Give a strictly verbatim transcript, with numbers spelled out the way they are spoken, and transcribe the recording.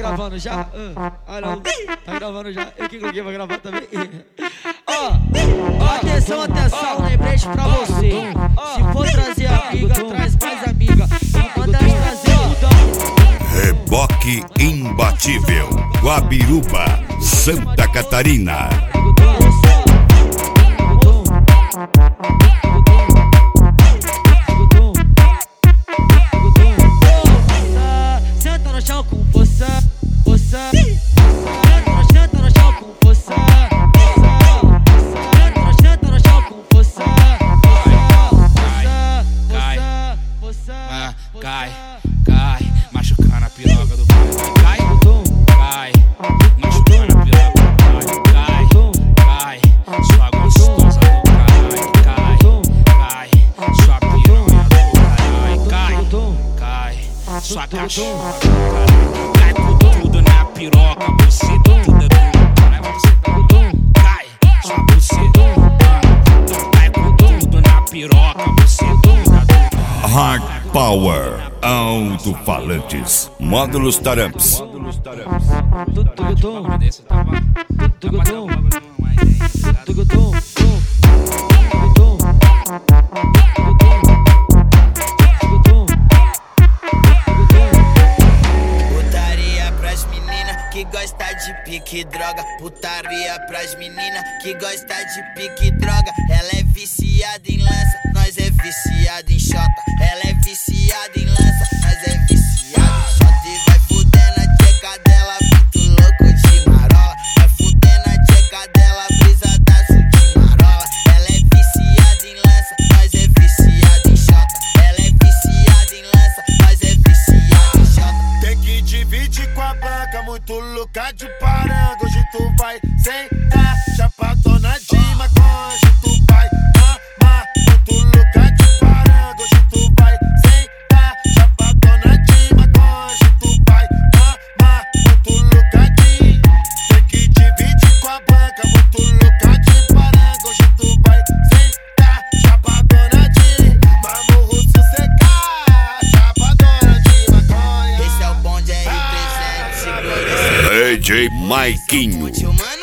gravando já? Uh, alô, tá gravando já? Eu que coloquei pra gravar também. Ó, ó, atenção, atenção, lembrete pra você. Se for trazer amiga, traz mais amiga. E manda elas trazer o Reboque imbatível, Guabiruba, Santa Catarina. Senta no chão com força, força. Senta no chão com força, senta no chão com força. Cai, cai, cai, cai, machucando a piroca do pai. Cai, cai, machucando a piroca do pai. Cai, cai, sua gostosa do caralho. Cai, cai, sua piranha do caralho. Cai, cai, sua cachorra do caralho. Cai com tudo na piroca, você tudo é do caralho. Você tá cai, sua buceta. Cai com tudo na piroca, você tudo é do Hard Power, alto-falantes, módulos Taramps. Putaria pras meninas que gosta de pique e droga. Putaria pras meninas que gosta de pique e droga. Ela é viciada em lança, nós é viciado em xota. Ela é viciada em lança, nós é viciado em xota. E vai fudendo a tcheca dela, muito louco de marola. Vai fudendo a tcheca dela, brisadaço de marola. Ela é viciada em lança, nós é viciado em xota. Ela é viciada em lança, nós é viciado em xota. Tem que dividir com a banca, muito louca de paranga. Hoje tu vai sentar, chapadona de maconha. Hoje tu vai mamar, muito louca de paranga. Hoje tu vai sentar, chapadona de maconha. Hoje tu vai mamar, muito louca de. Tem que dividir com a banca, muito louca de paranga. Hoje tu vai sentar, chapadona de. Vamos russo secar, chapadona de maconha. Esse é o bonde R trezentos, segura esse D J Maiquinho. Tio Mano